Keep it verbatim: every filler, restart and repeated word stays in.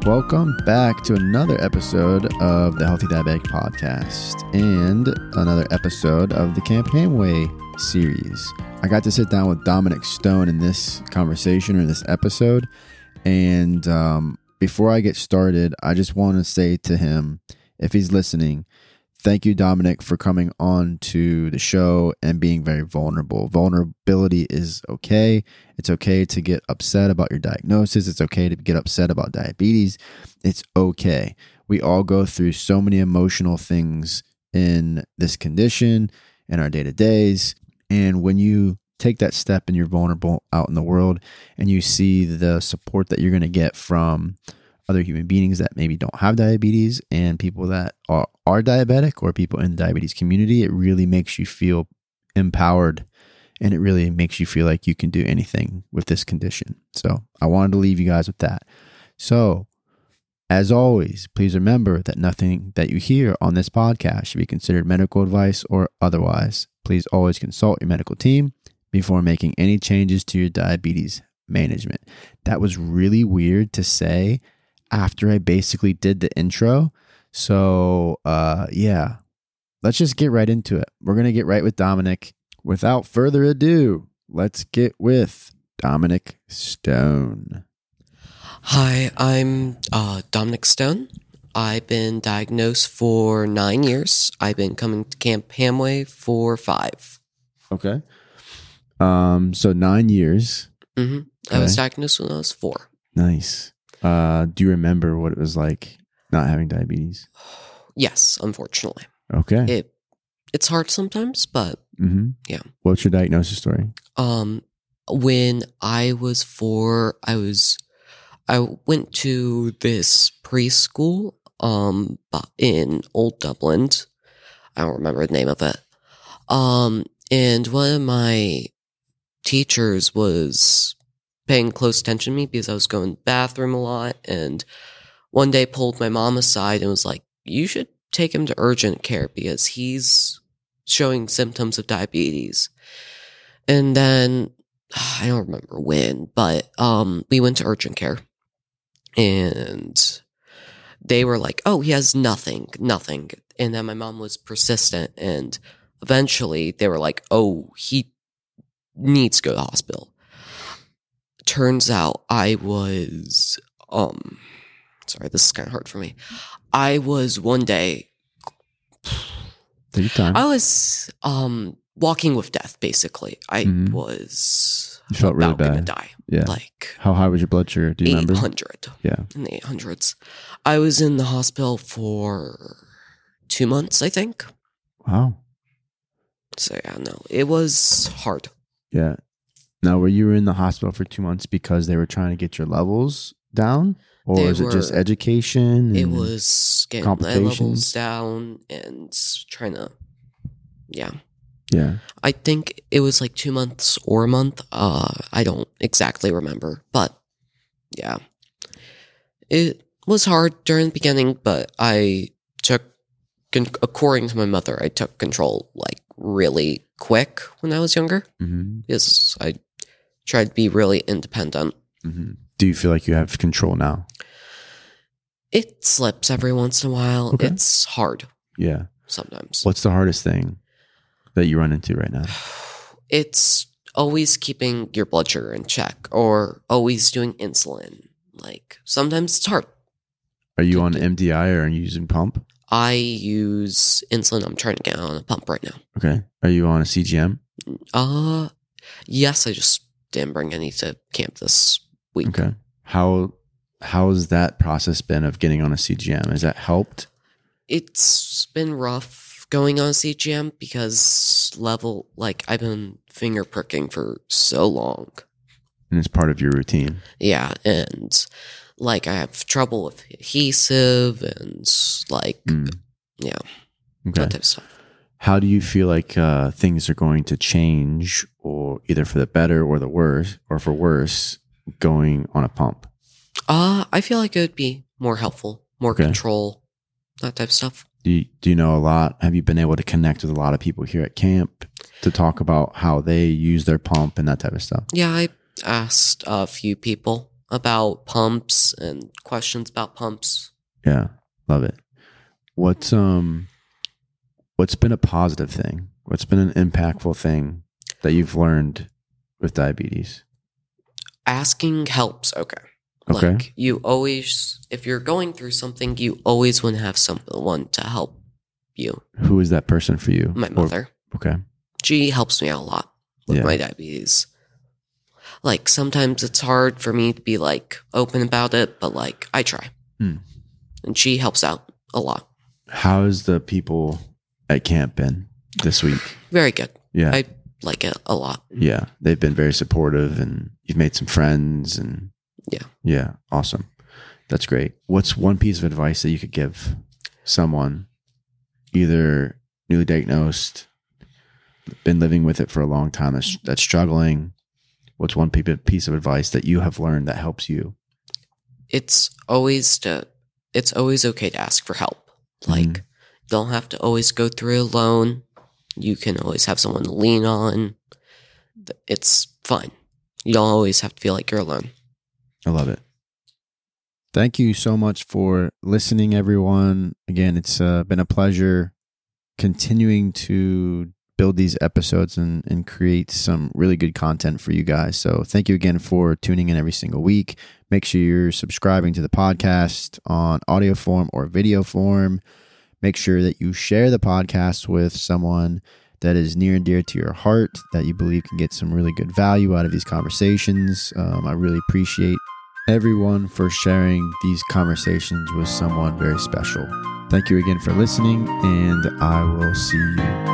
Welcome back to another episode of the Healthy Diabetic Podcast and another episode of the Camp Hamway series. I got to sit down with Dominic Stone in this conversation or this episode, and um, before I get started, I just want to say to him, if he's listening, thank you, Dominic, for coming on to the show and being very vulnerable. Vulnerability is okay. It's okay to get upset about your diagnosis. It's okay to get upset about diabetes. It's okay. We all go through so many emotional things in this condition, in our day-to-days. And when you take that step and you're vulnerable out in the world and you see the support that you're going to get from other human beings that maybe don't have diabetes and people that are, are diabetic or people in the diabetes community, it really makes you feel empowered and it really makes you feel like you can do anything with this condition. So I wanted to leave you guys with that. So as always, please remember that nothing that you hear on this podcast should be considered medical advice or otherwise. Please always consult your medical team before making any changes to your diabetes management. That was really weird to say after I basically did the intro. So, uh, yeah, let's just get right into it. We're going to get right with Dominic. Without further ado, let's get with Dominic Stone. Hi, I'm uh, Dominic Stone. I've been diagnosed for nine years. I've been coming to Camp Hamway for five. Okay. Um. So nine years. Mm-hmm. Okay. I was diagnosed when I was four. Nice. Uh, do you remember what it was like not having diabetes? Yes, unfortunately. Okay. It it's hard sometimes, but Mm-hmm. yeah. What's your diagnosis story? Um, when I was four, I was I went to this preschool um in Old Dublin. I don't remember the name of it. Um, and one of my teachers was paying close attention to me because I was going to the bathroom a lot, and one day pulled my mom aside and was like, you should take him to urgent care because he's showing symptoms of diabetes. And then I don't remember when, but um we went to urgent care and they were like, oh, he has nothing, nothing. And then my mom was persistent, and eventually they were like, oh, he needs to go to the hospital. Turns out I was, um, sorry, this is kind of hard for me. I was one day, Take your time. I was, um, walking with death, basically. I Mhm. was You felt really about gonna bad. die. Yeah. Like How high was your blood sugar? Do you remember? eight hundred. Yeah. In the eight hundreds. I was in the hospital for two months, I think. Wow. So yeah, no, it was hard. Yeah. Now, were you in the hospital for two months because they were trying to get your levels down? Or They is it just were- education? It and was getting my complications? levels down and trying to, yeah. Yeah. I think it was like two months or a month. Uh, I don't exactly remember, but yeah. It was hard during the beginning, but I took, according to my mother, I took control like really quick when I was younger Mm-hmm. because I tried to be really independent. Mm-hmm. Do you feel like you have control now? It slips every once in a while. Okay. It's hard Yeah. sometimes. What's the hardest thing that you run into right now? It's always keeping your blood sugar in check or always doing insulin. Like sometimes it's hard. Are you on M D I or are you using pump? I use insulin. I'm trying to get on a pump right now. Okay. Are you on a C G M? Uh, yes, I just didn't bring any to camp this week. Okay. How how's that process been of getting on a C G M? Has that helped? It's been rough going on C G M because level, like I've been finger pricking for so long. And it's part of your routine. Yeah, and like I have trouble with adhesive and like, Mm. yeah, Okay. that type of stuff. How do you feel like uh, things are going to change, or either for the better or the worse, or for worse, going on a pump? Uh, I feel like it would be more helpful, more Okay. control, that type of stuff. Do you, do you know a lot? Have you been able to connect with a lot of people here at camp to talk about how they use their pump and that type of stuff? Yeah, I asked a few people. about pumps and questions about pumps. Yeah, love it. What's um, what's been a positive thing? What's been an impactful thing that you've learned with diabetes? Asking helps. Okay. Okay. Like you always, if you're going through something, you always want to have someone to help you. Who is that person for you? My mother. Or, okay. She helps me out a lot with Yeah. my diabetes. Like sometimes it's hard for me to be like open about it, but like I try. Hmm. And she helps out a lot. How's the people at camp been this week? Very good. Yeah. I like it a lot. Yeah. They've been very supportive and you've made some friends and Yeah. yeah. Awesome. That's great. What's one piece of advice that you could give someone either newly diagnosed, been living with it for a long time, that's, that's struggling? What's one piece of advice that you have learned that helps you? It's always to, it's always okay to ask for help. Like, Mhm. you don't have to always go through it alone. You can always have someone to lean on. It's fine. You don't always have to feel like you're alone. I love it. Thank you so much for listening, everyone. Again, it's uh, been a pleasure continuing to build these episodes and, and create some really good content for you guys. So thank you again for tuning in every single week. Make sure you're subscribing to the podcast on audio form or video form. Make sure that you share the podcast with someone that is near and dear to your heart, that you believe can get some really good value out of these conversations. Um, I really appreciate everyone for sharing these conversations with someone very special. Thank you again for listening, and I will see you